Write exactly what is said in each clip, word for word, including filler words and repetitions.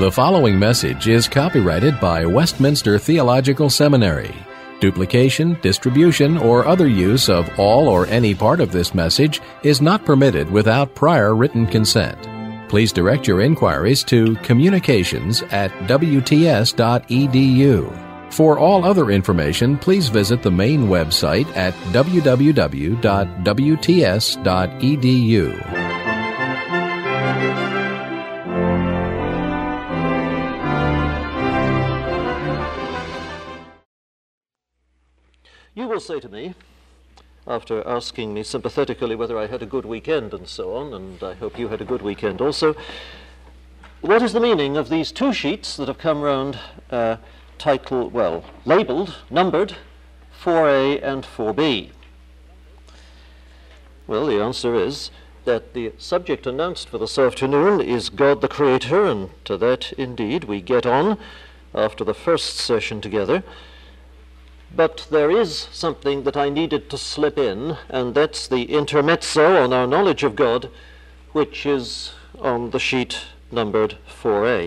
The following message is copyrighted by Westminster Theological Seminary. Duplication, distribution, or other use of all or any part of this message is not permitted without prior written consent. Please direct your inquiries to communications at w t s dot e d u. For all other information, please visit the main website at w w w dot w t s dot e d u. You will say to me, after asking me sympathetically whether I had a good weekend and so on, and I hope you had a good weekend also, what is the meaning of these two sheets that have come round uh, titled, well, labelled, numbered, four A and four B? Well, the answer is that the subject announced for this afternoon is God the Creator, and to that, indeed, we get on after the first session together. But there is something that I needed to slip in, and that's the intermezzo on our knowledge of God, which is on the sheet numbered four A.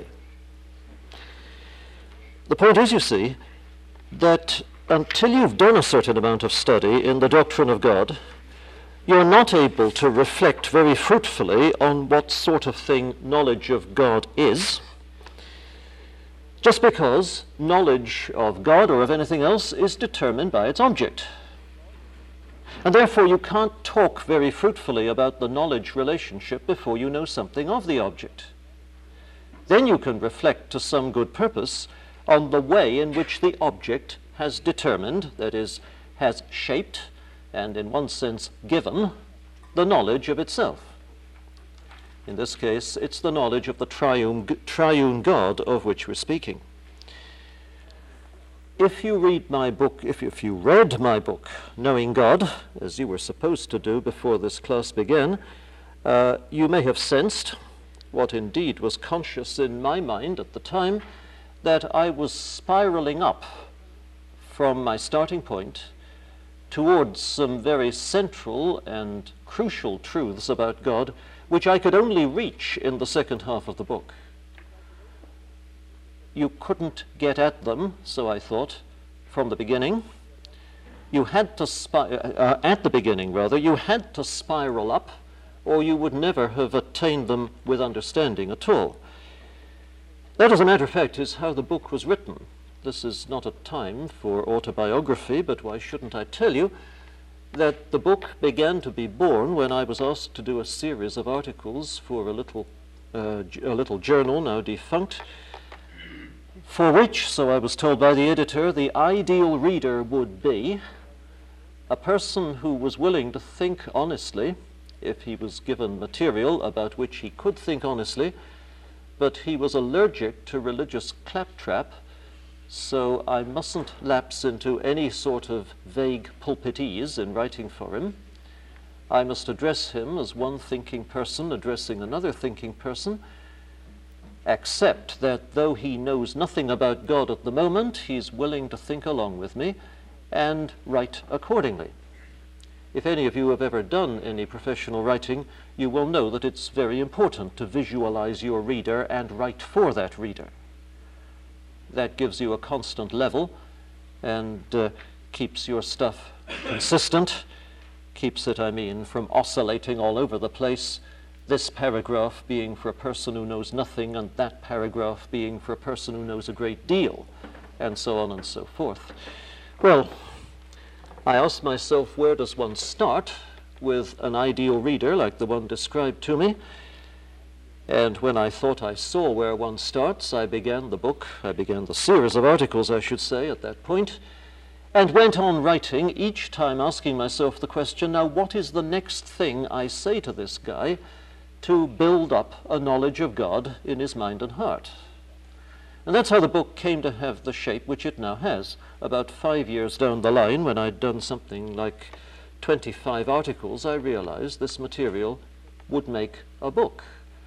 The point is, you see, that until you've done a certain amount of study in the doctrine of God, you're not able to reflect very fruitfully on what sort of thing knowledge of God is, just because knowledge of God or of anything else is determined by its object. And therefore you can't talk very fruitfully about the knowledge relationship before you know something of the object. Then you can reflect to some good purpose on the way in which the object has determined, that is, has shaped, and in one sense given, the knowledge of itself. In this case, it's the knowledge of the triune, triune God of which we're speaking. If you read my book, if, if you read my book, Knowing God, as you were supposed to do before this class began, uh, you may have sensed, what indeed was conscious in my mind at the time, that I was spiraling up from my starting point towards some very central and crucial truths about God, which I could only reach in the second half of the book. You couldn't get at them, so I thought, from the beginning. You had to, spi- uh, at the beginning rather, you had to spiral up, or you would never have attained them with understanding at all. That, as a matter of fact, is how the book was written. This is not a time for autobiography, but why shouldn't I tell you that the book began to be born when I was asked to do a series of articles for a little, uh, a little journal, now defunct, for which, so I was told by the editor, the ideal reader would be a person who was willing to think honestly, if he was given material about which he could think honestly, but he was allergic to religious claptrap, so I mustn't lapse into any sort of vague pulpitese in writing for him. I must address him as one thinking person addressing another thinking person, except that though he knows nothing about God at the moment, he's willing to think along with me and write accordingly. If any of you have ever done any professional writing, you will know that it's very important to visualize your reader and write for that reader. That gives you a constant level and uh, keeps your stuff consistent, keeps it, I mean, from oscillating all over the place, this paragraph being for a person who knows nothing and that paragraph being for a person who knows a great deal, and so on and so forth. Well, I asked myself, where does one start with an ideal reader like the one described to me? And when I thought I saw where one starts, I began the book, I began the series of articles, I should say, at that point, and went on writing, each time asking myself the question, now what is the next thing I say to this guy to build up a knowledge of God in his mind and heart? And that's how the book came to have the shape which it now has. About five years down the line, when I'd done something like twenty-five articles, I realized this material would make a book.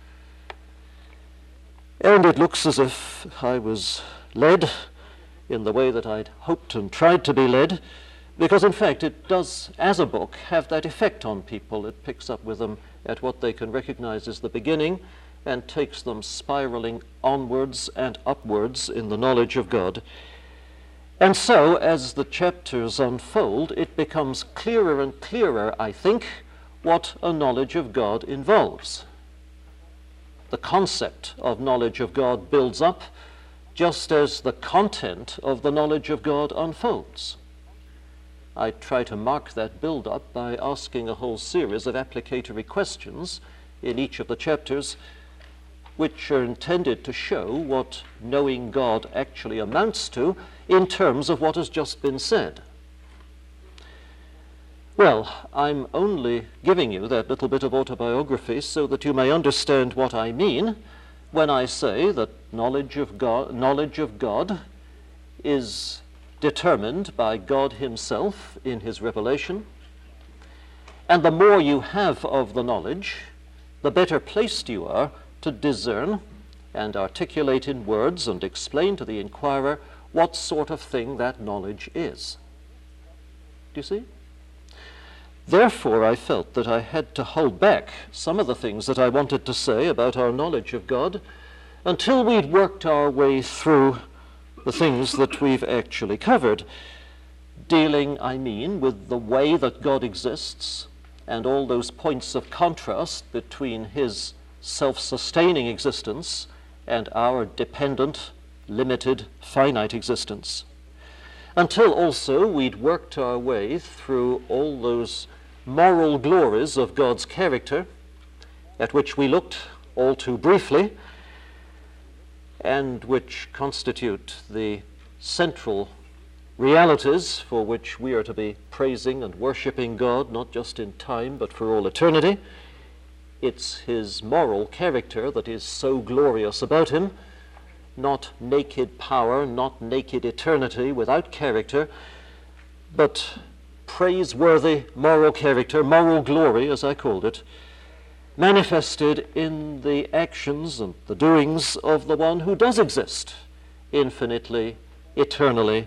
And it looks as if I was led in the way that I'd hoped and tried to be led, because in fact it does, as a book, have that effect on people. It picks up with them at what they can recognize as the beginning, and takes them spiraling onwards and upwards in the knowledge of God. And so, as the chapters unfold, it becomes clearer and clearer, I think, what a knowledge of God involves. The concept of knowledge of God builds up just as the content of the knowledge of God unfolds. I try to mark that build-up by asking a whole series of applicatory questions in each of the chapters, which are intended to show what knowing God actually amounts to in terms of what has just been said. Well, I'm only giving you that little bit of autobiography so that you may understand what I mean when I say that knowledge of God, knowledge of God is determined by God himself in his revelation. And the more you have of the knowledge, the better placed you are to discern and articulate in words and explain to the inquirer what sort of thing that knowledge is. Do you see? Therefore, I felt that I had to hold back some of the things that I wanted to say about our knowledge of God until we'd worked our way through the things that we've actually covered, dealing, I mean, with the way that God exists and all those points of contrast between his self-sustaining existence and our dependent, limited, finite existence, until also we'd worked our way through all those moral glories of God's character, at which we looked all too briefly, and which constitute the central realities for which we are to be praising and worshiping God, not just in time, but for all eternity. It's his moral character that is so glorious about him, not naked power, not naked eternity without character, but praiseworthy moral character, moral glory, as I called it, manifested in the actions and the doings of the one who does exist infinitely, eternally,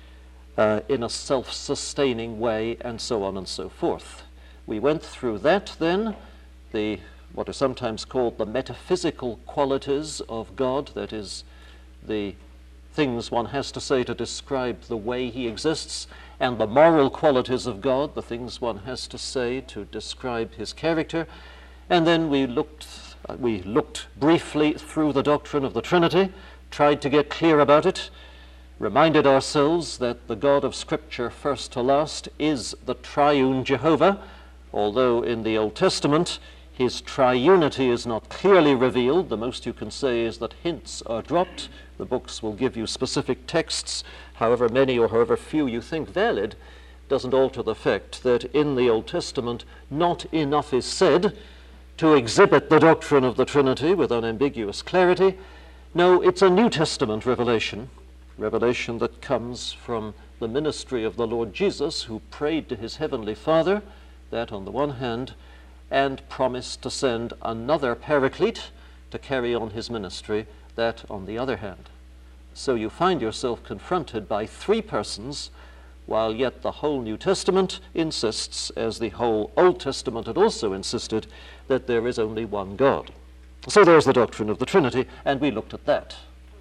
uh, in a self-sustaining way, and so on and so forth. We went through that then, the what are sometimes called the metaphysical qualities of God, that is, the things one has to say to describe the way he exists, and the moral qualities of God, the things one has to say to describe his character. And then we looked, uh, we looked briefly through the doctrine of the Trinity, tried to get clear about it, reminded ourselves that the God of Scripture, first to last, is the triune Jehovah, although in the Old Testament his triunity is not clearly revealed. The most you can say is that hints are dropped. The books will give you specific texts, however many or however few you think valid, doesn't alter the fact that in the Old Testament not enough is said to exhibit the doctrine of the Trinity with unambiguous clarity. No, it's a New Testament revelation, revelation that comes from the ministry of the Lord Jesus, who prayed to his heavenly Father, that on the one hand, and promised to send another paraclete to carry on his ministry, that on the other hand. So you find yourself confronted by three persons, while yet the whole New Testament insists, as the whole Old Testament had also insisted, that there is only one God. So there's the doctrine of the Trinity, and we looked at that.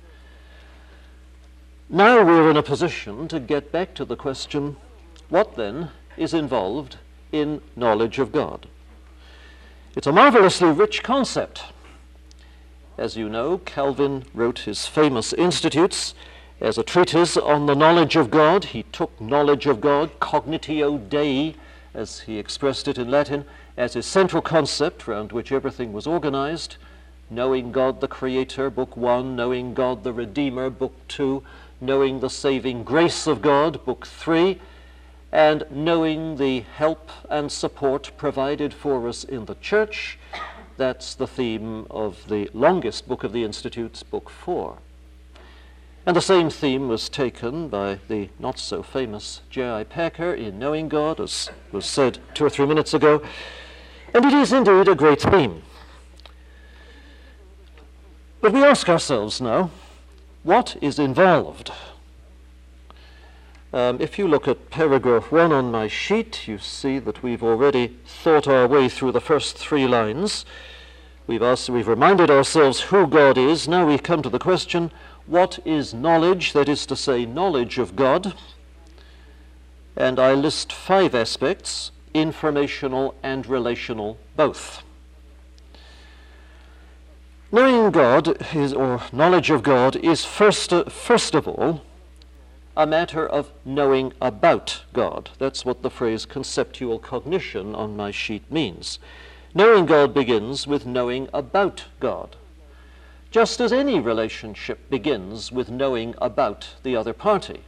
Now we're in a position to get back to the question, what then is involved in knowledge of God? It's a marvelously rich concept. As you know, Calvin wrote his famous Institutes as a treatise on the knowledge of God. He took knowledge of God, cognitio Dei, as he expressed it in Latin, as his central concept around which everything was organized. Knowing God the Creator, Book One, Knowing God the Redeemer, Book Two, Knowing the Saving Grace of God, Book Three, and knowing the help and support provided for us in the church. That's the theme of the longest book of the Institutes, Book Four. And the same theme was taken by the not-so-famous J I Packer in Knowing God, as was said two or three minutes ago. And it is indeed a great theme. But we ask ourselves now, what is involved? Um, if you look at paragraph one on my sheet, you see that we've already thought our way through the first three lines. We've, asked, we've reminded ourselves who God is. Now we come to the question, what is knowledge? That is to say, knowledge of God. And I list five aspects, informational and relational both. Knowing God, is, or knowledge of God, is first, uh, first of all a matter of knowing about God. That's what the phrase conceptual cognition on my sheet means. Knowing God begins with knowing about God, just as any relationship begins with knowing about the other party.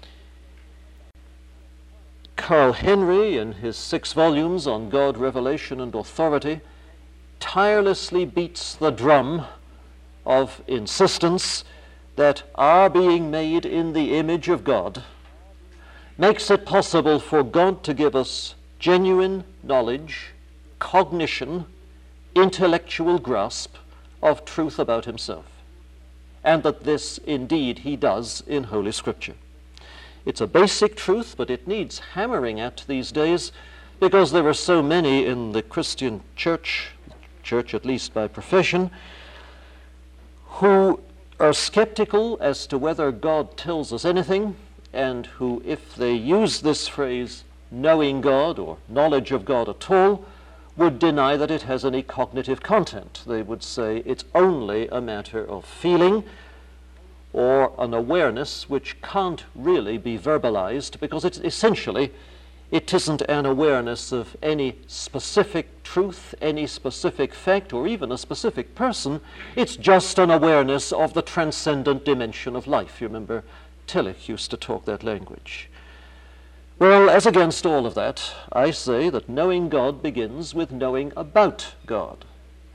Carl Henry, in his six volumes on God, Revelation, and Authority, tirelessly beats the drum of insistence that our being made in the image of God makes it possible for God to give us genuine knowledge, cognition, intellectual grasp of truth about himself, and that this indeed he does in Holy Scripture. It's a basic truth, but it needs hammering at these days because there are so many in the Christian church, church at least by profession, who are skeptical as to whether God tells us anything, and who, if they use this phrase, knowing God or knowledge of God at all, would deny that it has any cognitive content. They would say it's only a matter of feeling or an awareness which can't really be verbalized because it's essentially, it isn't an awareness of any specific truth, any specific fact, or even a specific person. It's just an awareness of the transcendent dimension of life. You remember Tillich used to talk that language. Well, as against all of that, I say that knowing God begins with knowing about God.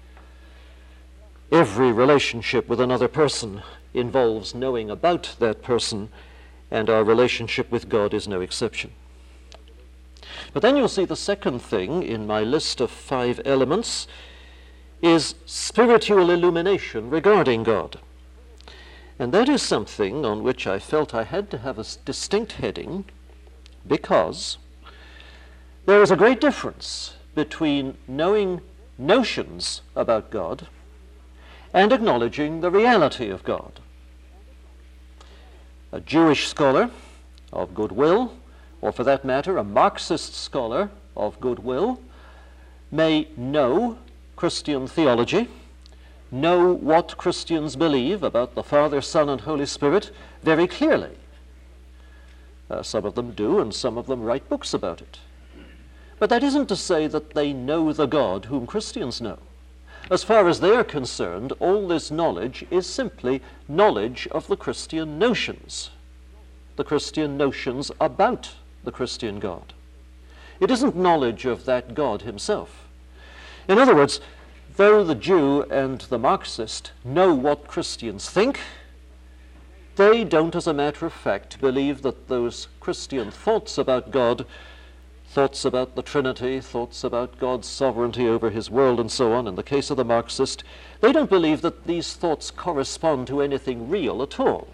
Every relationship with another person involves knowing about that person, and our relationship with God is no exception. But then you'll see the second thing in my list of five elements is spiritual illumination regarding God. And that is something on which I felt I had to have a distinct heading, because there is a great difference between knowing notions about God and acknowledging the reality of God. A Jewish scholar of goodwill, or for that matter, a Marxist scholar of goodwill, may know Christian theology, know what Christians believe about the Father, Son, and Holy Spirit very clearly. Uh, some of them do, and some of them write books about it. But that isn't to say that they know the God whom Christians know. As far as they're concerned, all this knowledge is simply knowledge of the Christian notions, the Christian notions about the Christian God. It isn't knowledge of that God himself. In other words, though the Jew and the Marxist know what Christians think, they don't, as a matter of fact, believe that those Christian thoughts about God, thoughts about the Trinity, thoughts about God's sovereignty over his world and so on, in the case of the Marxist, they don't believe that these thoughts correspond to anything real at all.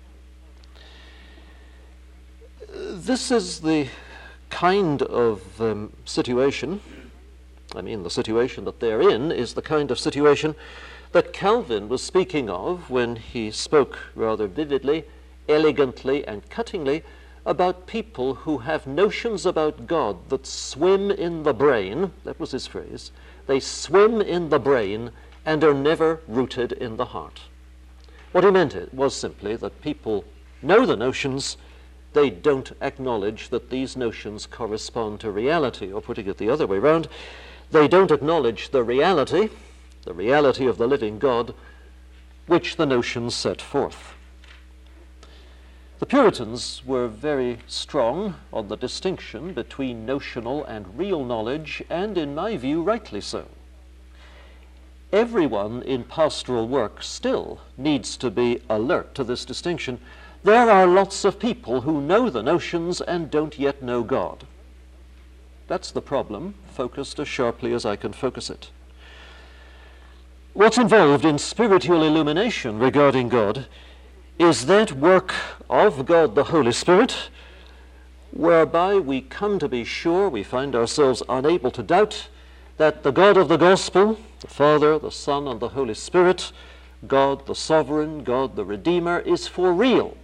This is the kind of um, situation, I mean the situation that they're in is the kind of situation that Calvin was speaking of when he spoke rather vividly, elegantly, and cuttingly about people who have notions about God that swim in the brain. That was his phrase. They swim in the brain and are never rooted in the heart. What he meant it was simply that people know the notions, they don't acknowledge that these notions correspond to reality, or putting it the other way around, they don't acknowledge the reality, the reality of the living God, which the notions set forth. The Puritans were very strong on the distinction between notional and real knowledge, and in my view, rightly so. Everyone in pastoral work still needs to be alert to this distinction. There are lots of people who know the notions and don't yet know God. That's the problem, focused as sharply as I can focus it. What's involved in spiritual illumination regarding God is that work of God the Holy Spirit, whereby we come to be sure, we find ourselves unable to doubt, that the God of the gospel, the Father, the Son, and the Holy Spirit, God the sovereign, God the Redeemer, is for real.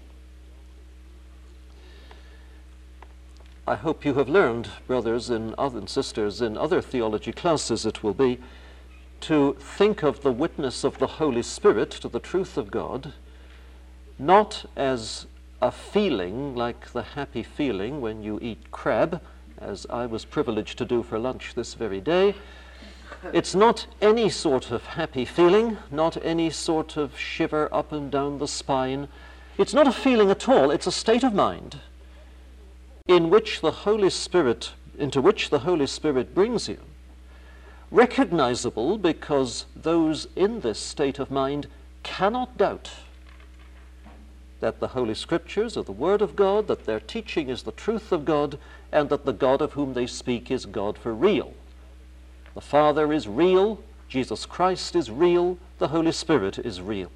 I hope you have learned, brothers and other sisters, in other theology classes it will be, to think of the witness of the Holy Spirit to the truth of God, not as a feeling like the happy feeling when you eat crab, as I was privileged to do for lunch this very day. It's not any sort of happy feeling, not any sort of shiver up and down the spine. It's not a feeling at all, it's a state of mind in which the Holy Spirit, into which the Holy Spirit brings you, recognizable because those in this state of mind cannot doubt that the Holy Scriptures are the Word of God, that their teaching is the truth of God, and that the God of whom they speak is God for real. The Father is real, Jesus Christ is real, the Holy Spirit is real.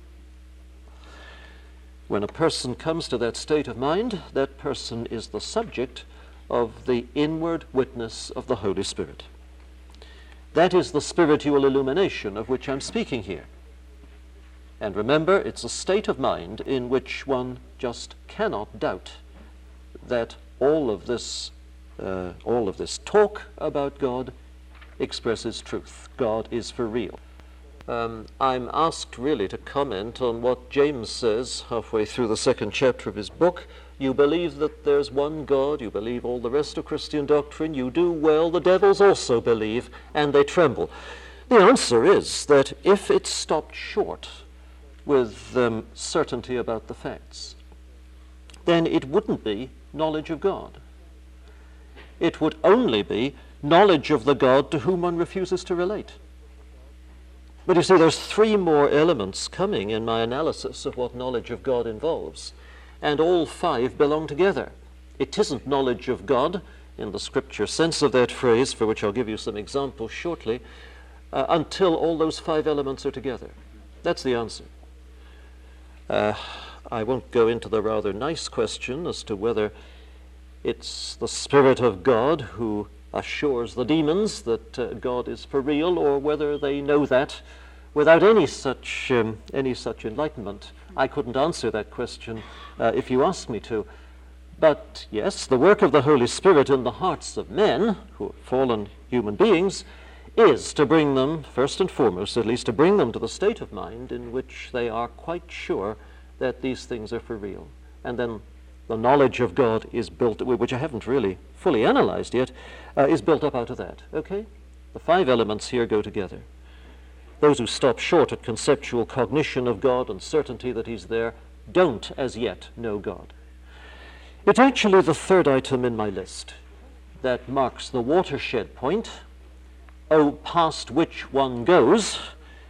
When a person comes to that state of mind, that person is the subject of the inward witness of the Holy Spirit. That is the spiritual illumination of which I'm speaking here. And remember, it's a state of mind in which one just cannot doubt that all of this, uh, all of this talk about God expresses truth. God is for real. Um, I'm asked really to comment on what James says halfway through the second chapter of his book. You believe that there's one God, you believe all the rest of Christian doctrine, you do well, the devils also believe, and they tremble. The answer is that if it stopped short with um, certainty about the facts, then it wouldn't be knowledge of God. It would only be knowledge of the God to whom one refuses to relate. But you see, there's three more elements coming in my analysis of what knowledge of God involves, and all five belong together. It isn't knowledge of God in the scripture sense of that phrase, for which I'll give you some examples shortly, uh, until all those five elements are together. That's the answer. Uh, I won't go into the rather nice question as to whether it's the Spirit of God who assures the demons that uh, God is for real, or whether they know that without any such um, any such enlightenment. I couldn't answer that question uh, if you asked me to. But yes, the work of the Holy Spirit in the hearts of men, who are fallen human beings, is to bring them, first and foremost at least, to bring them to the state of mind in which they are quite sure that these things are for real. And then the knowledge of God is built, which I haven't really fully analyzed yet, uh, is built up out of that. Okay? The five elements here go together. Those who stop short at conceptual cognition of God and certainty that he's there don't as yet know God. It's actually the third item in my list that marks the watershed point, oh, past which one goes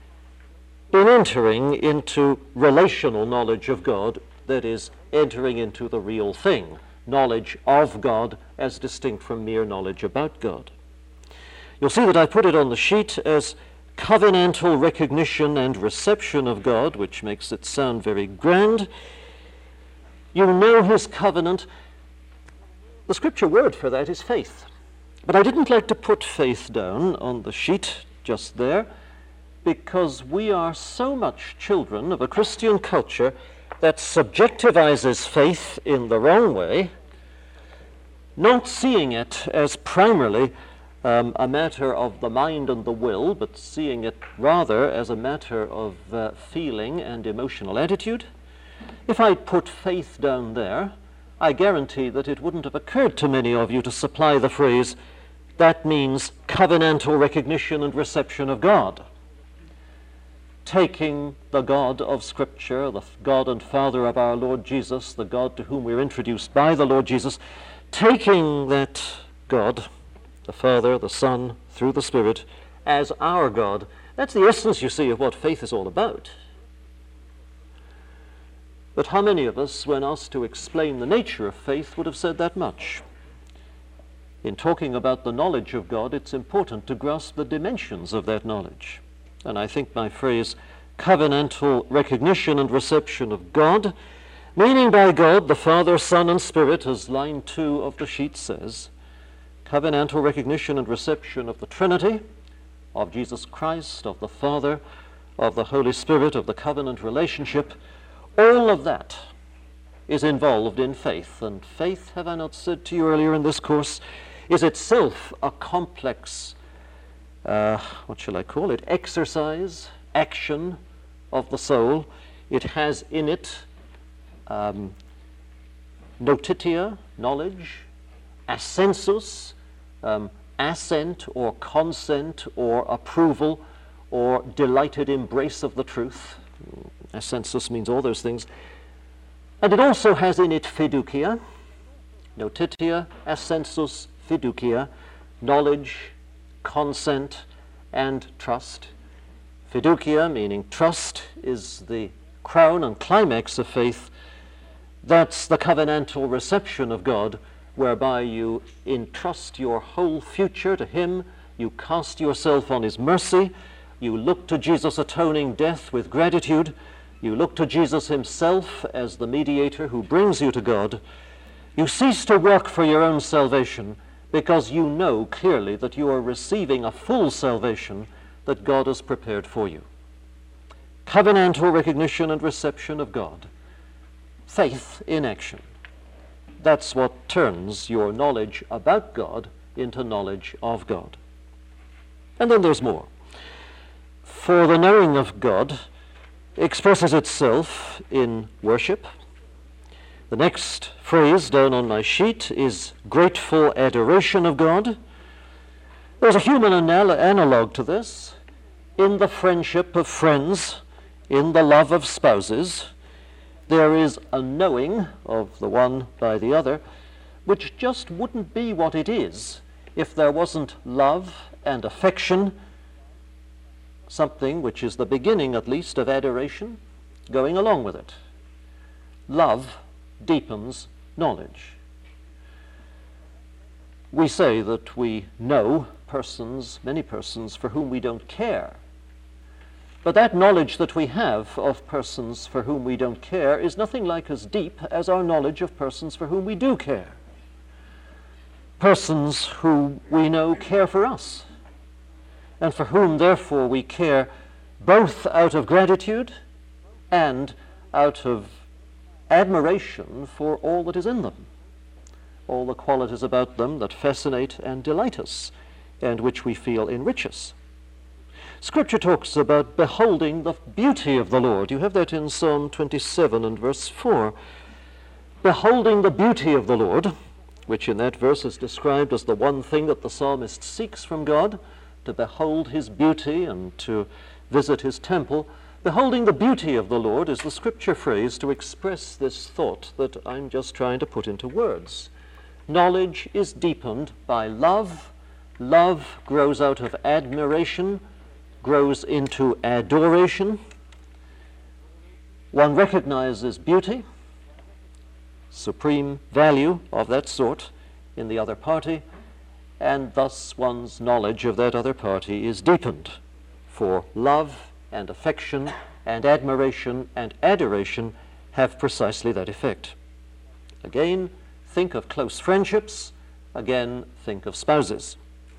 in entering into relational knowledge of God, that is, entering into the real thing, knowledge of God as distinct from mere knowledge about God. You'll see that I put it on the sheet as covenantal recognition and reception of God, which makes it sound very grand. You know his covenant. The scripture word for that is faith. But I didn't like to put faith down on the sheet just there, because we are so much children of a Christian culture that subjectivizes faith in the wrong way, not seeing it as primarily um, a matter of the mind and the will, but seeing it rather as a matter of uh, feeling and emotional attitude. If I put faith down there, I guarantee that it wouldn't have occurred to many of you to supply the phrase, that means covenantal recognition and reception of God. Taking the God of Scripture, the God and Father of our Lord Jesus, the God to whom we're introduced by the Lord Jesus, taking that God, the Father, the Son, through the Spirit, as our God. That's the essence, you see, of what faith is all about. But how many of us, when asked to explain the nature of faith, would have said that much? In talking about the knowledge of God, it's important to grasp the dimensions of that knowledge. And I think my phrase, covenantal recognition and reception of God, meaning by God the Father, Son, and Spirit, as line two of the sheet says, covenantal recognition and reception of the Trinity, of Jesus Christ, of the Father, of the Holy Spirit, of the covenant relationship, all of that is involved in faith. And faith, have I not said to you earlier in this course, is itself a complex, uh, what shall I call it, exercise, action of the soul. It has in it um, notitia, knowledge, assensus, um, assent or consent or approval or delighted embrace of the truth. Assensus means all those things. And it also has in it fiducia, notitia, assensus, fiducia, knowledge, consent, and trust. Fiducia, meaning trust, is the crown and climax of faith. That's the covenantal reception of God, whereby you entrust your whole future to Him, you cast yourself on His mercy, you look to Jesus' atoning death with gratitude, you look to Jesus Himself as the mediator who brings you to God. You cease to work for your own salvation because you know clearly that you are receiving a full salvation that God has prepared for you. Covenantal recognition and reception of God. Faith in action. That's what turns your knowledge about God into knowledge of God. And then there's more. For the knowing of God expresses itself in worship. The next phrase down on my sheet is grateful adoration of God. There's a human anal- analog to this in the friendship of friends, in the love of spouses. There is a knowing of the one by the other, which just wouldn't be what it is if there wasn't love and affection, something which is the beginning, at least, of adoration, going along with it. Love deepens knowledge. We say that we know persons, many persons, for whom we don't care. But that knowledge that we have of persons for whom we don't care is nothing like as deep as our knowledge of persons for whom we do care. Persons who we know care for us, and for whom, therefore, we care both out of gratitude and out of admiration for all that is in them, all the qualities about them that fascinate and delight us, and which we feel enrich us. Scripture talks about beholding the beauty of the Lord. You have that in Psalm twenty-seven and verse four. Beholding the beauty of the Lord, which in that verse is described as the one thing that the psalmist seeks from God, to behold His beauty and to visit His temple. Beholding the beauty of the Lord is the Scripture phrase to express this thought that I'm just trying to put into words. Knowledge is deepened by love. Love grows out of admiration, grows into adoration. One recognizes beauty, supreme value of that sort in the other party, and thus one's knowledge of that other party is deepened. For love and affection and admiration and adoration have precisely that effect. Again, think of close friendships. Again, think of spouses.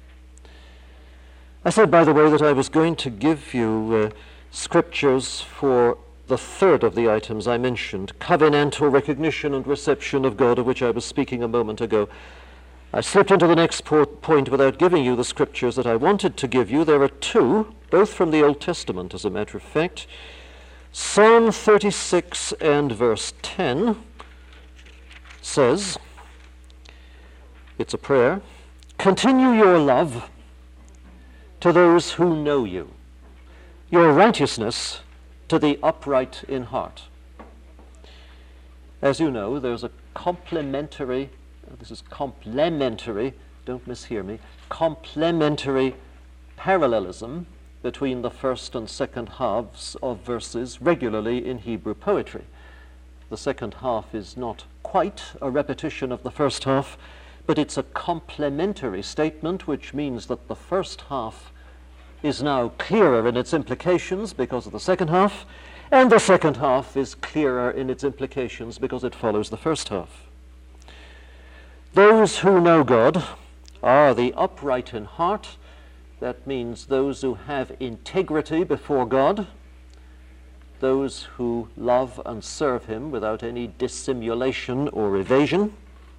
I said, by the way, that I was going to give you uh, scriptures for the third of the items I mentioned, covenantal recognition and reception of God, of which I was speaking a moment ago. I slipped into the next po- point without giving you the scriptures that I wanted to give you. There are two, both from the Old Testament, as a matter of fact. Psalm thirty-six and verse ten says, it's a prayer, continue your love to those who know you, your righteousness to the upright in heart. As you know, there's a complementary, this is complementary, don't mishear me, complementary parallelism between the first and second halves of verses regularly in Hebrew poetry. The second half is not quite a repetition of the first half, but it's a complementary statement, which means that the first half is now clearer in its implications because of the second half, and the second half is clearer in its implications because it follows the first half. Those who know God are the upright in heart. That means those who have integrity before God, those who love and serve him without any dissimulation or evasion.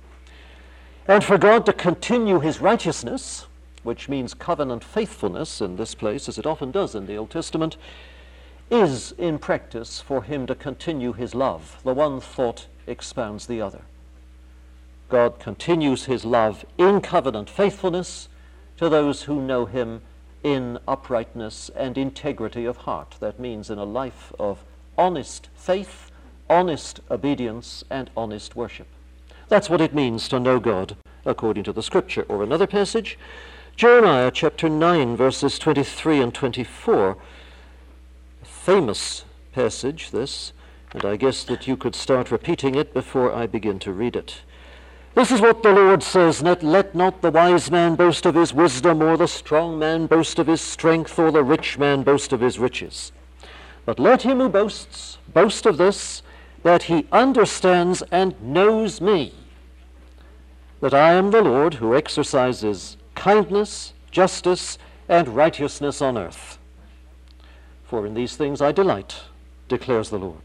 And for God to continue his righteousness, which means covenant faithfulness in this place, as it often does in the Old Testament, is in practice for him to continue his love. The one thought expounds the other. God continues his love in covenant faithfulness to those who know him in uprightness and integrity of heart. That means in a life of honest faith, honest obedience, and honest worship. That's what it means to know God according to the Scripture. Or another passage, Jeremiah chapter nine, verses twenty-three and twenty-four. A famous passage, this, and I guess that you could start repeating it before I begin to read it. This is what the Lord says, let, let not the wise man boast of his wisdom, or the strong man boast of his strength, or the rich man boast of his riches. But let him who boasts boast of this, that he understands and knows me, that I am the Lord who exercises kindness, justice, and righteousness on earth. For in these things I delight, declares the Lord.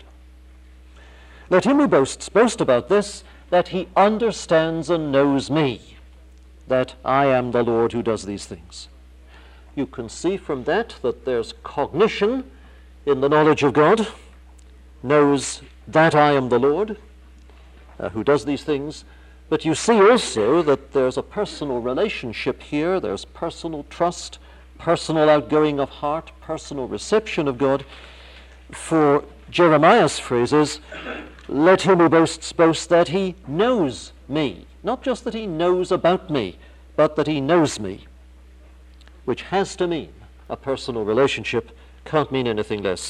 Let him who boasts boast about this, that he understands and knows me, that I am the Lord who does these things. You can see from that that there's cognition in the knowledge of God, knows that I am the Lord uh, who does these things, but you see also that there's a personal relationship here, there's personal trust, personal outgoing of heart, personal reception of God. For Jeremiah's phrases, let him who boasts boast that he knows me. Not just that he knows about me, but that he knows me, which has to mean a personal relationship, can't mean anything less.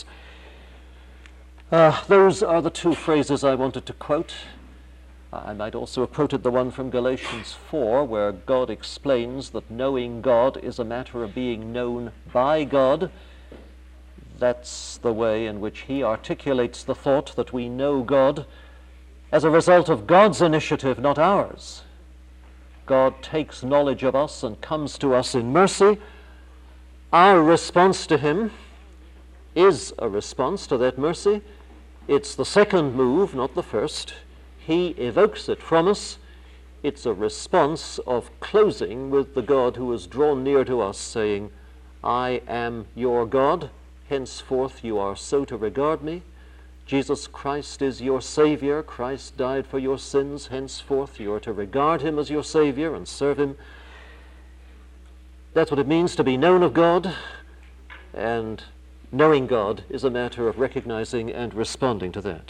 Uh, those are the two phrases I wanted to quote. I might also have quoted the one from Galatians four, where God explains that knowing God is a matter of being known by God. That's the way in which he articulates the thought that we know God as a result of God's initiative, not ours. God takes knowledge of us and comes to us in mercy. Our response to him is a response to that mercy. It's the second move, not the first. He evokes it from us. It's a response of closing with the God who has drawn near to us, saying, I am your God. Henceforth you are so to regard me. Jesus Christ is your Savior. Christ died for your sins. Henceforth you are to regard him as your Savior and serve him. That's what it means to be known of God, and knowing God is a matter of recognizing and responding to that.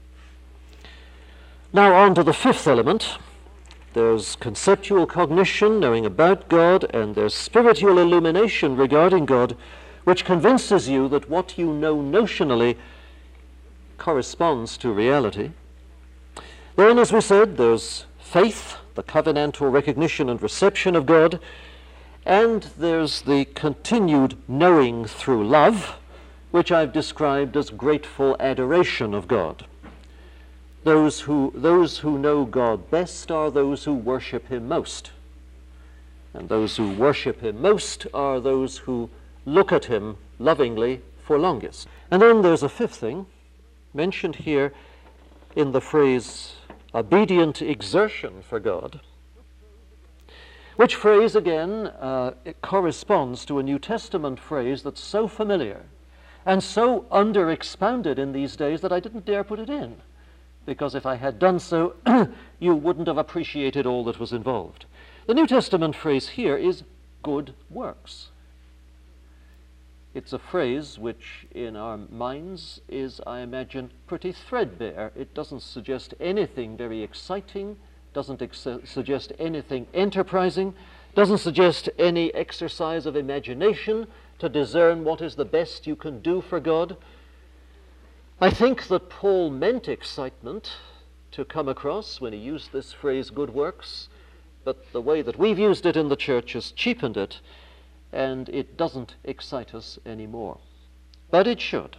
Now on to the fifth element. There's conceptual cognition, knowing about God, and there's spiritual illumination regarding God, which convinces you that what you know notionally corresponds to reality. Then, as we said, there's faith, the covenantal recognition and reception of God, and there's the continued knowing through love, which I've described as grateful adoration of God. Those who, those who know God best are those who worship him most. And those who worship him most are those who look at him lovingly for longest. And then there's a fifth thing mentioned here in the phrase obedient exertion for God, which phrase again uh, it corresponds to a New Testament phrase that's so familiar and so under-expounded in these days that I didn't dare put it in, because if I had done so, you wouldn't have appreciated all that was involved. The New Testament phrase here is good works. It's a phrase which in our minds is, I imagine, pretty threadbare. It doesn't suggest anything very exciting, doesn't ex- suggest anything enterprising, doesn't suggest any exercise of imagination to discern what is the best you can do for God. I think that Paul meant excitement to come across when he used this phrase, good works, but the way that we've used it in the church has cheapened it, and it doesn't excite us anymore. But it should.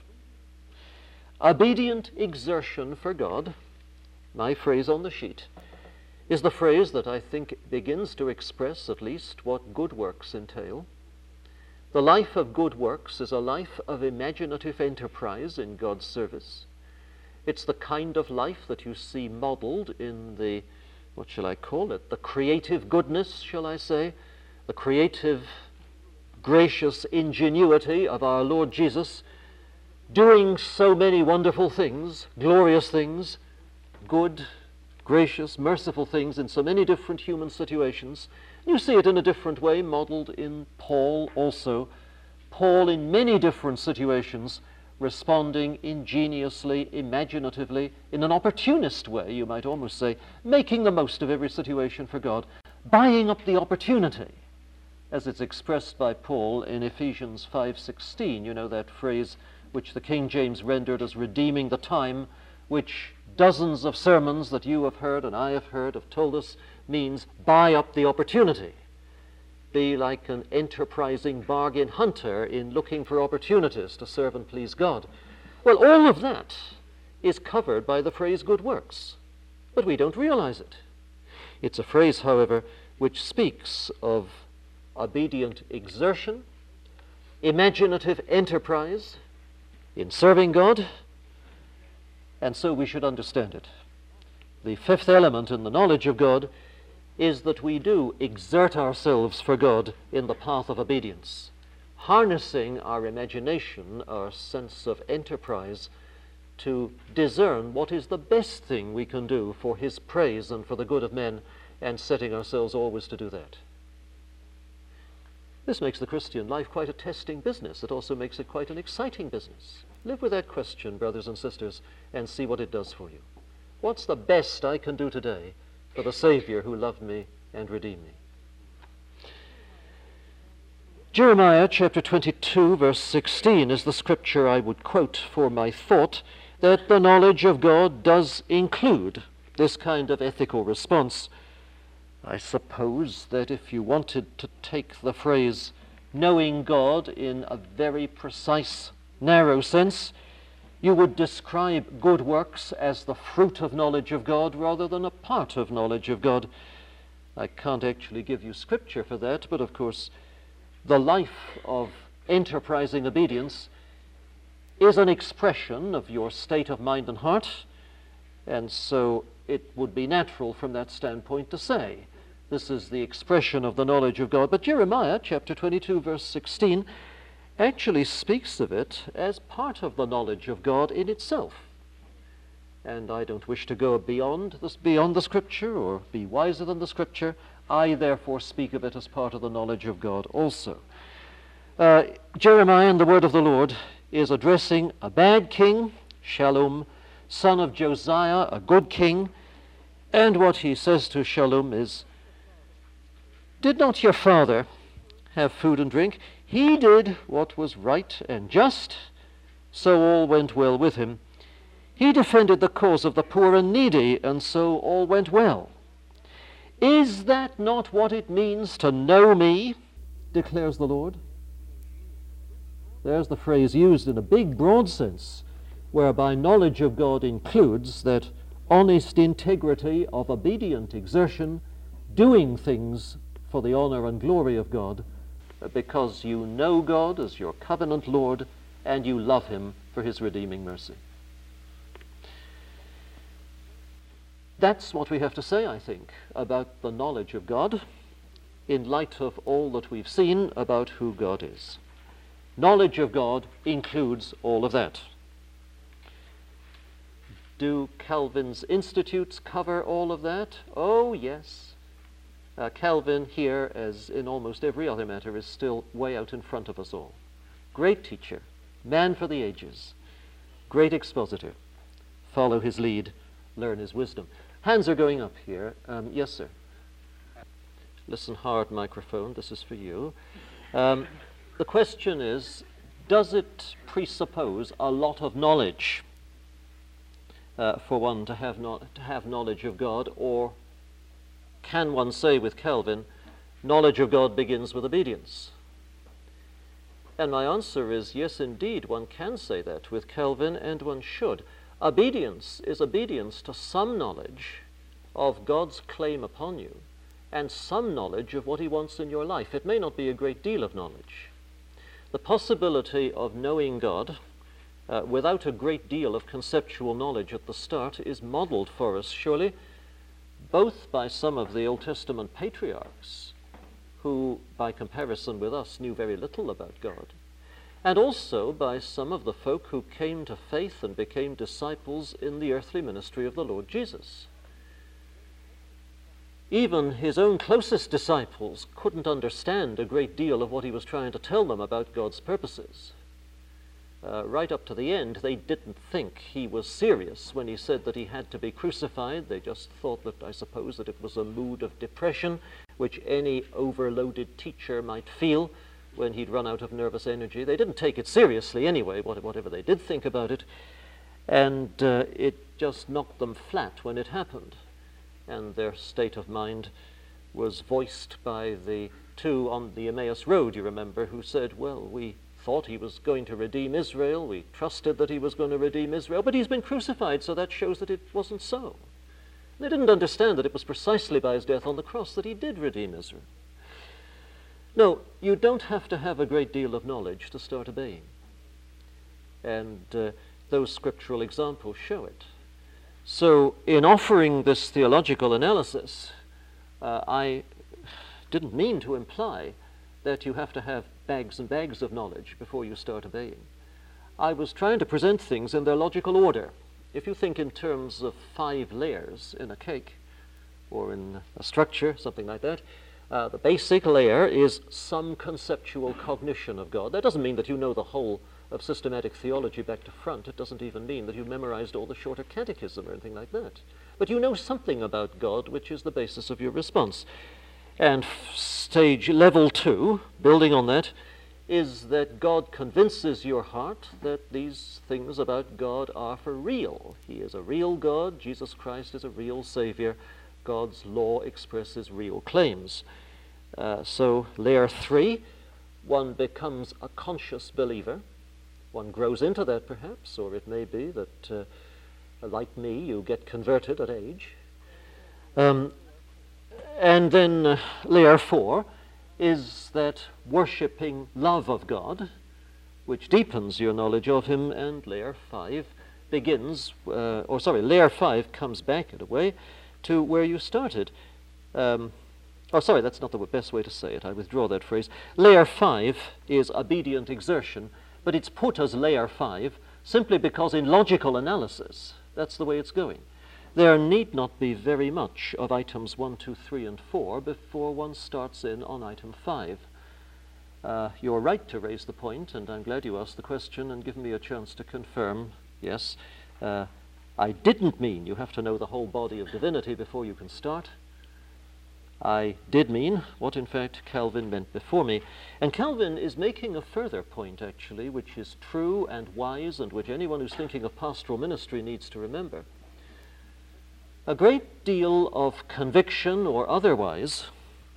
Obedient exertion for God, my phrase on the sheet, is the phrase that I think begins to express at least what good works entail. The life of good works is a life of imaginative enterprise in God's service. It's the kind of life that you see modeled in the, what shall I call it, the creative goodness, shall I say, the creative, gracious ingenuity of our Lord Jesus, doing so many wonderful things, glorious things, good, gracious, merciful things in so many different human situations. You see it in a different way modeled in Paul also. Paul in many different situations responding ingeniously, imaginatively, in an opportunist way, you might almost say, making the most of every situation for God, buying up the opportunity, as it's expressed by Paul in Ephesians five sixteen. You know that phrase which the King James rendered as redeeming the time, which dozens of sermons that you have heard and I have heard have told us means buy up the opportunity. Be like an enterprising bargain hunter in looking for opportunities to serve and please God. Well, all of that is covered by the phrase good works, but we don't realize it. It's a phrase, however, which speaks of obedient exertion, imaginative enterprise in serving God, and so we should understand it. The fifth element in the knowledge of God is that we do exert ourselves for God in the path of obedience, harnessing our imagination, our sense of enterprise, to discern what is the best thing we can do for His praise and for the good of men, and setting ourselves always to do that. This makes the Christian life quite a testing business. It also makes it quite an exciting business. Live with that question, brothers and sisters, and see what it does for you. What's the best I can do today for the Savior who loved me and redeemed me? Jeremiah chapter twenty-two, verse sixteen is the scripture I would quote for my thought, that the knowledge of God does include this kind of ethical response. I suppose that if you wanted to take the phrase knowing God in a very precise, narrow sense, you would describe good works as the fruit of knowledge of God rather than a part of knowledge of God. I can't actually give you scripture for that, but of course the life of enterprising obedience is an expression of your state of mind and heart, and so it would be natural from that standpoint to say this is the expression of the knowledge of God. But Jeremiah chapter twenty-two, verse sixteen actually speaks of it as part of the knowledge of God in itself. And I don't wish to go beyond this, beyond the Scripture or be wiser than the Scripture. I therefore speak of it as part of the knowledge of God also. Uh, Jeremiah, in the word of the Lord, is addressing a bad king, Shallum, son of Josiah, a good king. And what he says to Shallum is, "Did not your father have food and drink? He did what was right and just, so all went well with him. He defended the cause of the poor and needy, and so all went well. Is that not what it means to know me, declares the Lord?" There's the phrase used in a big, broad sense, whereby knowledge of God includes that honest integrity of obedient exertion, doing things for the honor and glory of God, because you know God as your covenant Lord and you love Him for His redeeming mercy. That's what we have to say, I think, about the knowledge of God in light of all that we've seen about who God is. Knowledge of God includes all of that. Do Calvin's institutes cover all of that? Oh, yes. Uh, Calvin here, as in almost every other matter, is still way out in front of us all. Great teacher, man for the ages, great expositor. Follow his lead, learn his wisdom. Hands are going up here. Um, yes, sir. Listen hard, microphone. This is for you. Um, the question is, does it presuppose a lot of knowledge uh, for one to have, not, to have knowledge of God, or can one say with Calvin, knowledge of God begins with obedience? And my answer is yes, indeed, one can say that with Calvin, and one should. Obedience is obedience to some knowledge of God's claim upon you and some knowledge of what he wants in your life. It may not be a great deal of knowledge. The possibility of knowing God uh, without a great deal of conceptual knowledge at the start is modeled for us, surely, both by some of the Old Testament patriarchs, who, by comparison with us, knew very little about God, and also by some of the folk who came to faith and became disciples in the earthly ministry of the Lord Jesus. Even his own closest disciples couldn't understand a great deal of what he was trying to tell them about God's purposes. Uh, right up to the end, they didn't think he was serious when he said that he had to be crucified. They just thought that, I suppose, that it was a mood of depression, which any overloaded teacher might feel when he'd run out of nervous energy. They didn't take it seriously anyway, whatever they did think about it, and uh, it just knocked them flat when it happened. And their state of mind was voiced by the two on the Emmaus Road, you remember, who said, well, we thought he was going to redeem Israel, we trusted that he was going to redeem Israel, but he's been crucified, so that shows that it wasn't so. They didn't understand that it was precisely by his death on the cross that he did redeem Israel. No, you don't have to have a great deal of knowledge to start obeying. And uh, those scriptural examples show it. So in offering this theological analysis, uh, I didn't mean to imply that you have to have bags and bags of knowledge before you start obeying. I was trying to present things in their logical order. If you think in terms of five layers in a cake, or in a structure, something like that, uh, the basic layer is some conceptual cognition of God. That doesn't mean that you know the whole of systematic theology back to front. It doesn't even mean that you've memorized all the shorter catechism or anything like that. But you know something about God, which is the basis of your response. And stage level two, building on that, is that God convinces your heart that these things about God are for real. He is a real God. Jesus Christ is a real Savior. God's law expresses real claims. Uh, so layer three, one becomes a conscious believer. One grows into that perhaps, or it may be that, uh, like me, you get converted at age. Um, and then uh, layer four is that worshipping love of God, which deepens your knowledge of him, and layer five begins, uh, or sorry, layer five comes back in a way to where you started. Um, oh, sorry, that's not the best way to say it. I withdraw that phrase. Layer five is obedient exertion, but it's put as layer five simply because in logical analysis, that's the way it's going. There need not be very much of items one, two, three, and four before one starts in on item five. Uh, you're right to raise the point, and I'm glad you asked the question and given me a chance to confirm. Yes, uh, I didn't mean you have to know the whole body of divinity before you can start. I did mean what, in fact, Calvin meant before me. And Calvin is making a further point, actually, which is true and wise, and which anyone who's thinking of pastoral ministry needs to remember. A great deal of conviction or otherwise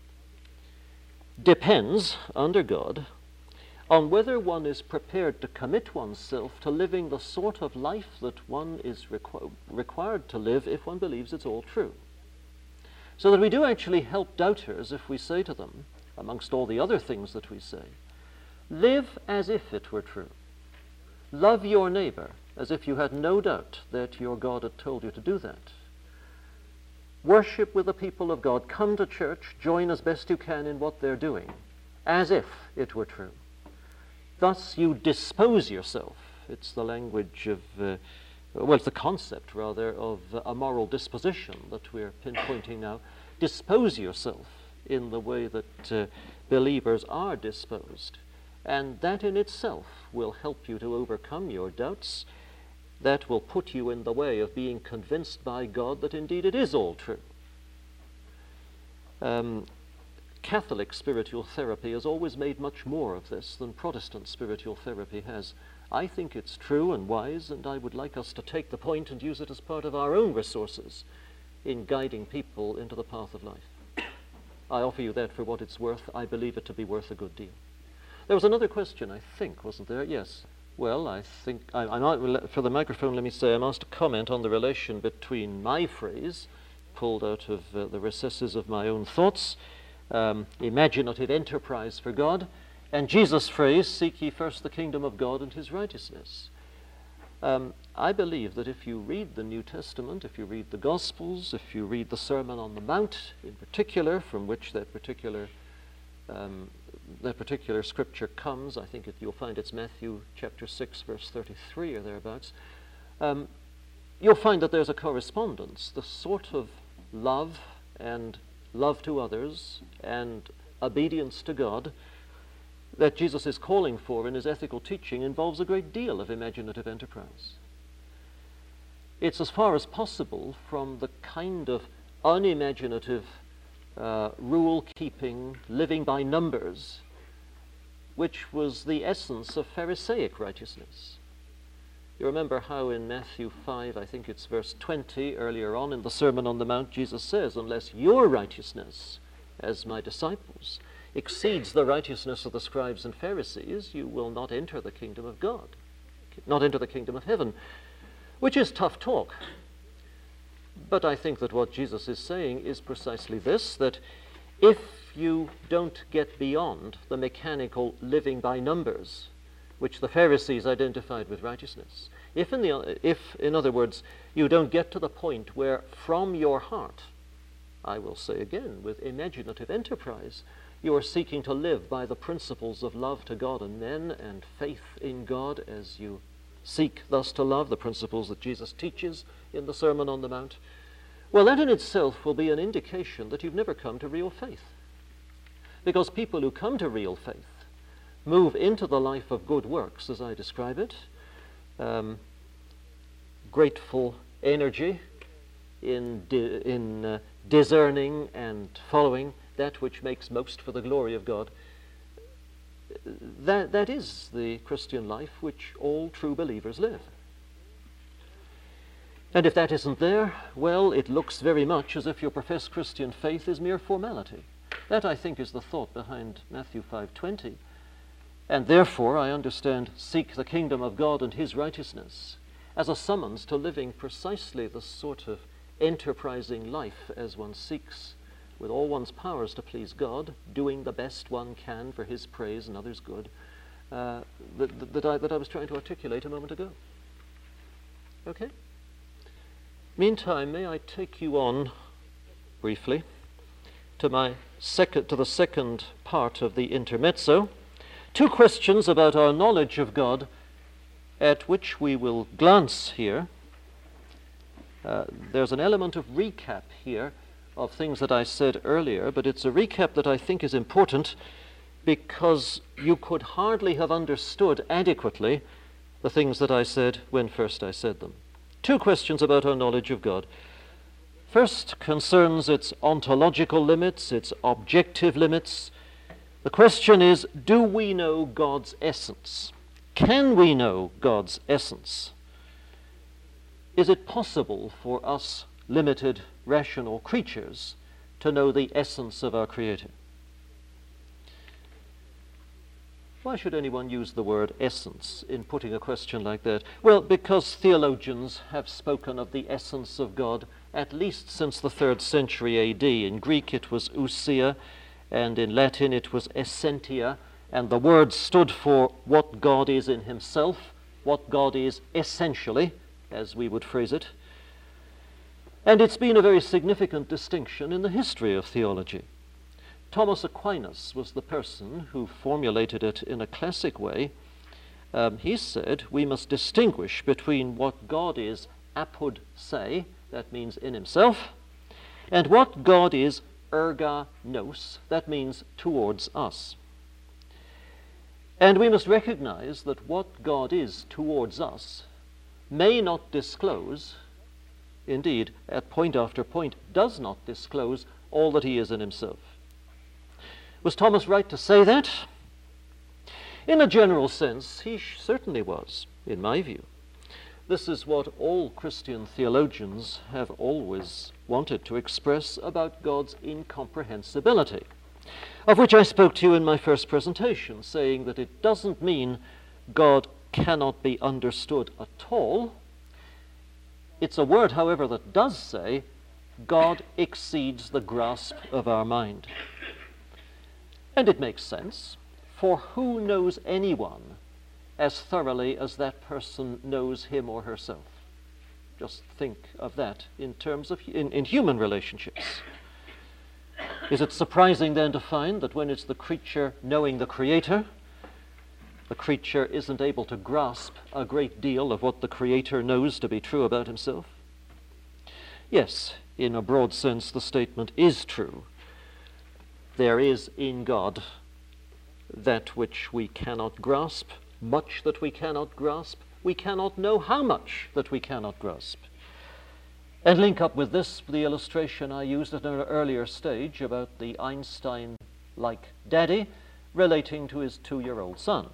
depends, under God, on whether one is prepared to commit oneself to living the sort of life that one is requ- required to live if one believes it's all true. So that we do actually help doubters if we say to them, amongst all the other things that we say, live as if it were true. Love your neighbor as if you had no doubt that your God had told you to do that. Worship with the people of God. Come to church, join as best you can in what they're doing, as if it were true. Thus you dispose yourself. It's the language of, uh, well, it's the concept, rather, of a moral disposition that we're pinpointing now. Dispose yourself in the way that uh, believers are disposed. And that in itself will help you to overcome your doubts. That will put you in the way of being convinced by God that indeed it is all true. Um, Catholic spiritual therapy has always made much more of this than Protestant spiritual therapy has. I think it's true and wise, and I would like us to take the point and use it as part of our own resources in guiding people into the path of life. I offer you that for what it's worth. I believe it to be worth a good deal. There was another question, I think, wasn't there? Yes. Well, I think, I, I'm not, for the microphone, let me say, I'm asked to comment on the relation between my phrase, pulled out of uh, the recesses of my own thoughts. Um, imaginative enterprise for God, and Jesus' phrase, seek ye first the kingdom of God and his righteousness. Um, I believe that if you read the New Testament, if you read the Gospels, if you read the Sermon on the Mount in particular, from which that particular um, that particular scripture comes, I think it, you'll find it's Matthew chapter six, verse thirty-three or thereabouts, um, you'll find that there's a correspondence. The sort of love and love to others and obedience to God that Jesus is calling for in his ethical teaching involves a great deal of imaginative enterprise. It's as far as possible from the kind of unimaginative, uh, rule-keeping, living by numbers, which was the essence of Pharisaic righteousness. You remember how in Matthew five, I think it's verse twenty, earlier on in the Sermon on the Mount, Jesus says, unless your righteousness, as my disciples, exceeds the righteousness of the scribes and Pharisees, you will not enter the kingdom of God, not enter the kingdom of heaven, which is tough talk. But I think that what Jesus is saying is precisely this, that if you don't get beyond the mechanical living by numbers, which the Pharisees identified with righteousness, if in, the, if, in other words, you don't get to the point where from your heart, I will say again, with imaginative enterprise, you are seeking to live by the principles of love to God and men and faith in God as you seek thus to love, the principles that Jesus teaches in the Sermon on the Mount, well, that in itself will be an indication that you've never come to real faith. Because people who come to real faith move into the life of good works, as I describe it, um, grateful energy in, di- in uh, discerning and following that which makes most for the glory of God. That, that is the Christian life which all true believers live. And if that isn't there, well, it looks very much as if your professed Christian faith is mere formality. That, I think, is the thought behind Matthew five twenty. And therefore, I understand, seek the kingdom of God and his righteousness as a summons to living precisely the sort of enterprising life as one seeks with all one's powers to please God, doing the best one can for his praise and others' good, uh, that, that, I, that I was trying to articulate a moment ago. Okay? Meantime, may I take you on, briefly, to my second, to the second part of the intermezzo, two questions about our knowledge of God, at which we will glance here. Uh, there's an element of recap here of things that I said earlier, but it's a recap that I think is important because you could hardly have understood adequately the things that I said when first I said them. Two questions about our knowledge of God. First concerns its ontological limits, its objective limits. The question is, do we know God's essence? Can we know God's essence? Is it possible for us limited, rational creatures to know the essence of our Creator? Why should anyone use the word essence in putting a question like that? Well, because theologians have spoken of the essence of God at least since the third century A D. In Greek it was ousia, and in Latin it was essentia, and the word stood for what God is in himself, what God is essentially, as we would phrase it. And it's been a very significant distinction in the history of theology. Thomas Aquinas was the person who formulated it in a classic way. Um, he said we must distinguish between what God is apud se, that means in himself, and what God is erga nos, that means towards us. And we must recognize that what God is towards us may not disclose, indeed, at point after point, does not disclose all that he is in himself. Was Thomas right to say that? In a general sense, he certainly was, in my view. This is what all Christian theologians have always wanted to express about God's incomprehensibility, of which I spoke to you in my first presentation, saying that it doesn't mean God cannot be understood at all. It's a word, however, that does say God exceeds the grasp of our mind. And it makes sense, for who knows anyone as thoroughly as that person knows him or herself? Just think of that in terms of in, in human relationships. Is it surprising then to find that when it's the creature knowing the Creator, the creature isn't able to grasp a great deal of what the Creator knows to be true about himself? Yes, in a broad sense, the statement is true. There is in God that which we cannot grasp, much that we cannot grasp. We cannot know how much that we cannot grasp. And link up with this the illustration I used at an earlier stage about the Einstein-like daddy relating to his two-year-old son,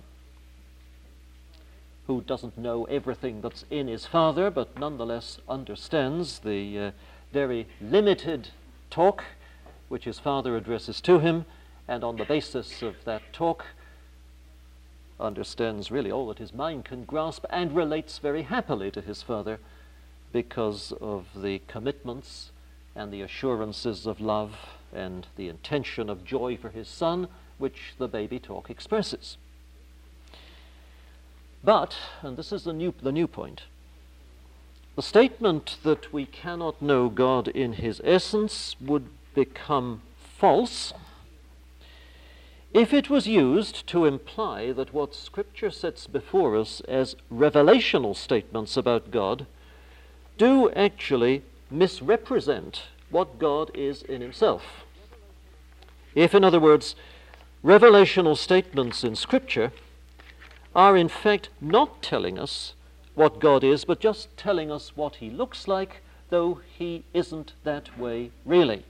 who doesn't know everything that's in his father, but nonetheless understands the uh, very limited talk which his father addresses to him, and on the basis of that talk understands really all that his mind can grasp and relates very happily to his father because of the commitments and the assurances of love and the intention of joy for his son which the baby talk expresses. But, and this is the new, the new point, the statement that we cannot know God in his essence would become false if it was used to imply that what Scripture sets before us as revelational statements about God do actually misrepresent what God is in himself. If, in other words, revelational statements in Scripture are in fact not telling us what God is, but just telling us what he looks like, though he isn't that way really.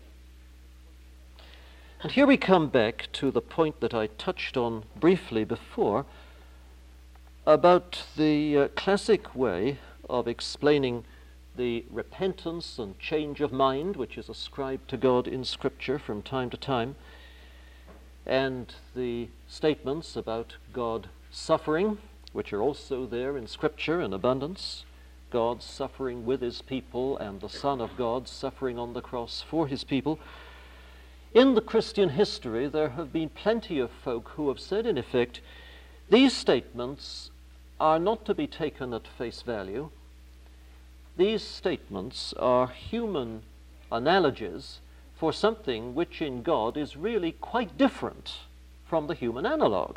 And here we come back to the point that I touched on briefly before about the uh, classic way of explaining the repentance and change of mind which is ascribed to God in Scripture from time to time, and the statements about God suffering, which are also there in Scripture in abundance, God suffering with his people and the Son of God suffering on the cross for his people. In the Christian history, there have been plenty of folk who have said, in effect, these statements are not to be taken at face value. These statements are human analogies for something which in God is really quite different from the human analog.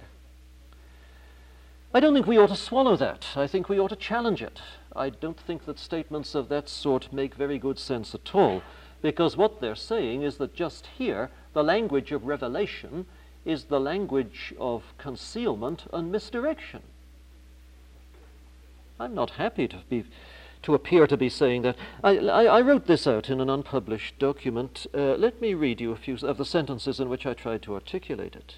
I don't think we ought to swallow that. I think we ought to challenge it. I don't think that statements of that sort make very good sense at all, because what they're saying is that just here, the language of revelation is the language of concealment and misdirection. I'm not happy to be to appear to be saying that. I, I, I wrote this out in an unpublished document. Uh, let me read you a few of the sentences in which I tried to articulate it.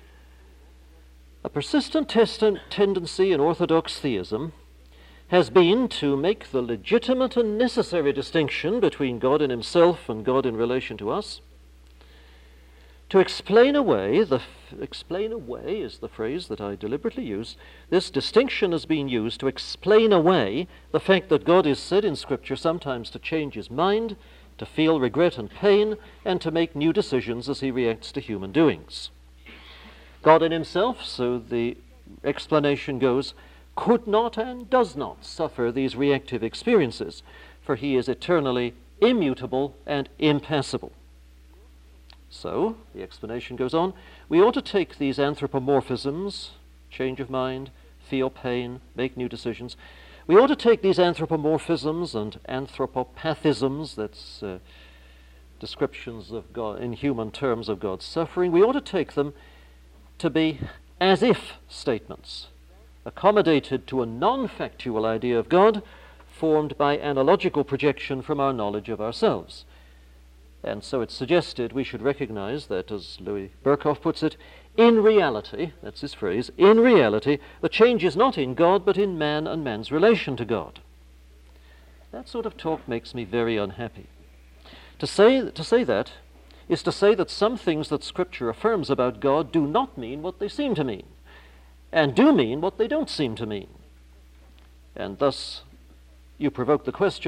A persistent test- tendency in Orthodox theism has been to make the legitimate and necessary distinction between God in himself and God in relation to us. To explain away, the f- explain away is the phrase that I deliberately use. This distinction has been used to explain away the fact that God is said in Scripture sometimes to change his mind, to feel regret and pain, and to make new decisions as he reacts to human doings. God in himself, so the explanation goes, could not and does not suffer these reactive experiences, for he is eternally immutable and impassible. So, the explanation goes on, we ought to take these anthropomorphisms, change of mind, feel pain, make new decisions, we ought to take these anthropomorphisms and anthropopathisms, that's uh, descriptions of God in human terms of God's suffering, we ought to take them to be as-if statements, accommodated to a non-factual idea of God formed by analogical projection from our knowledge of ourselves. And so it's suggested we should recognize that, as Louis Berkhoff puts it, in reality, that's his phrase, in reality, the change is not in God, but in man and man's relation to God. That sort of talk makes me very unhappy. To say, to say that is to say that some things that Scripture affirms about God do not mean what they seem to mean, and do mean what they don't seem to mean. And thus, you provoke the question,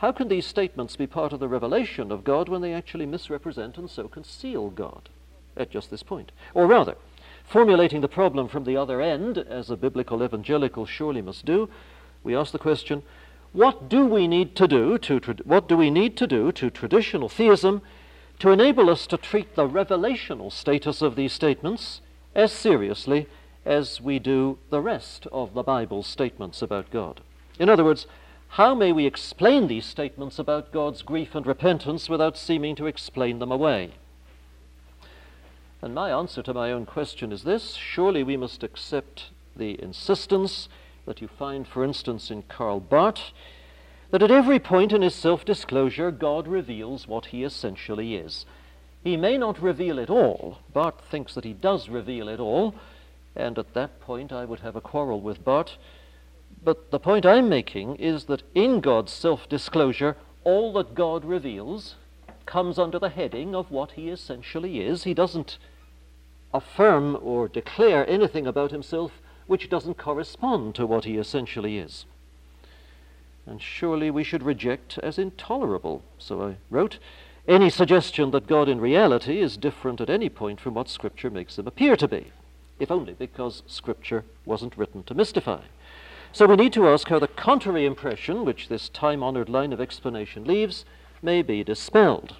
how can these statements be part of the revelation of God when they actually misrepresent and so conceal God at just this point? Or rather, formulating the problem from the other end, as a biblical evangelical surely must do, we ask the question, what do we need to do to what do we need to do to traditional theism to enable us to treat the revelational status of these statements as seriously as we do the rest of the Bible's statements about God? In other words, how may we explain these statements about God's grief and repentance without seeming to explain them away? And my answer to my own question is this: surely we must accept the insistence that you find, for instance, in Karl Barth, that at every point in his self-disclosure, God reveals what he essentially is. He may not reveal it all. Barth thinks that he does reveal it all, and at that point I would have a quarrel with Barth. But the point I'm making is that in God's self-disclosure, all that God reveals comes under the heading of what he essentially is. He doesn't affirm or declare anything about himself which doesn't correspond to what he essentially is. And surely we should reject as intolerable, so I wrote, any suggestion that God in reality is different at any point from what Scripture makes him appear to be, if only because Scripture wasn't written to mystify. So we need to ask how the contrary impression, which this time-honored line of explanation leaves, may be dispelled.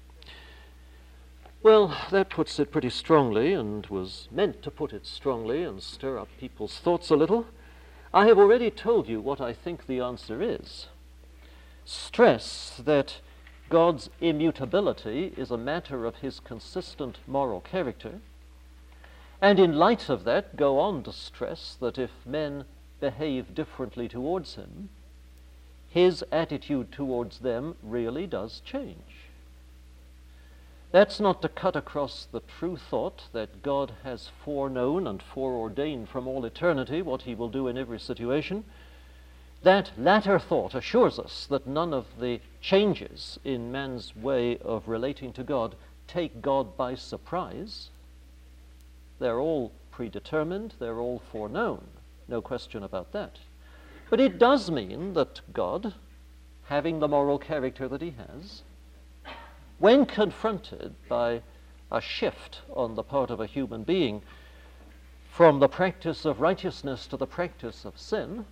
Well, that puts it pretty strongly, and was meant to put it strongly and stir up people's thoughts a little. I have already told you what I think the answer is. Stress that God's immutability is a matter of his consistent moral character, and in light of that go on to stress that if men behave differently towards him, his attitude towards them really does change. That's not to cut across the true thought that God has foreknown and foreordained from all eternity what he will do in every situation. That latter thought assures us that none of the changes in man's way of relating to God take God by surprise. They're all predetermined, they're all foreknown, no question about that. But it does mean that God, having the moral character that he has, when confronted by a shift on the part of a human being from the practice of righteousness to the practice of sin,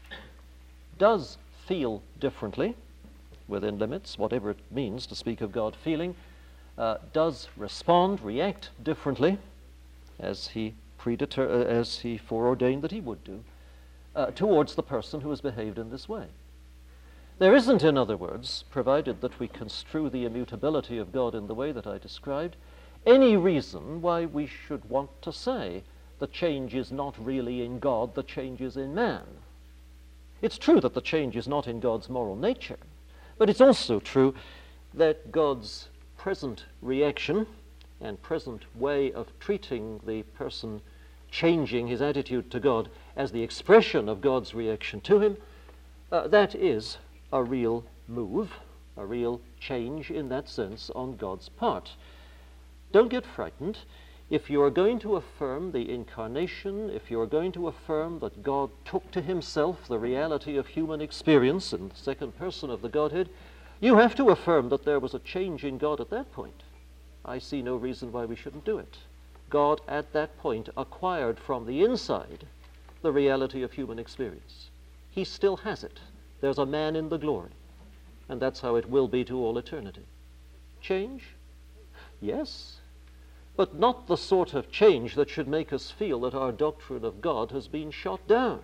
does feel differently, within limits, whatever it means to speak of God feeling, uh, does respond, react differently, as he predeter- uh, as he foreordained that he would do, uh, towards the person who has behaved in this way. There isn't, in other words, provided that we construe the immutability of God in the way that I described, any reason why we should want to say the change is not really in God, the change is in man. It's true that the change is not in God's moral nature, but it's also true that God's present reaction and present way of treating the person changing his attitude to God as the expression of God's reaction to him, uh, that is a real move, a real change in that sense on God's part. Don't get frightened. If you are going to affirm the incarnation, if you are going to affirm that God took to himself the reality of human experience in the second person of the Godhead, you have to affirm that there was a change in God at that point. I see no reason why we shouldn't do it. God at that point acquired from the inside the reality of human experience. He still has it. There's a man in the glory, and that's how it will be to all eternity. Change? Yes, but not the sort of change that should make us feel that our doctrine of God has been shot down.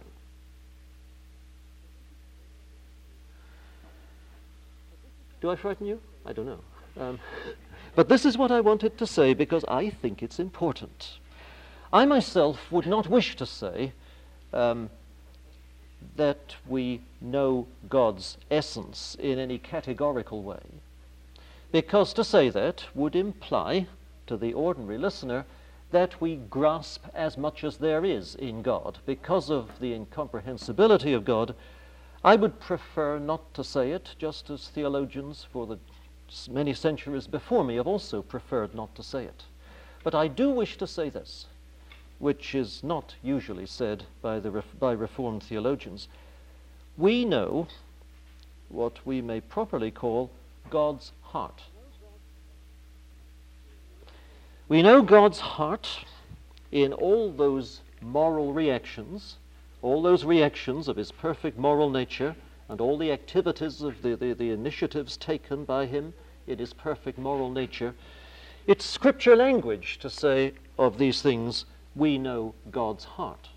Do I frighten you? I don't know. Um, but this is what I wanted to say because I think it's important. I myself would not wish to say um, that we know God's essence in any categorical way, because to say that would imply to the ordinary listener that we grasp as much as there is in God. Because of the incomprehensibility of God, I would prefer not to say it, just as theologians for the many centuries before me have also preferred not to say it. But I do wish to say this, which is not usually said by the by Reformed theologians. We know what we may properly call God's heart. We know God's heart in all those moral reactions, all those reactions of his perfect moral nature, and all the activities of the, the, the initiatives taken by him in his perfect moral nature. It's scripture language to say of these things, we know God's heart.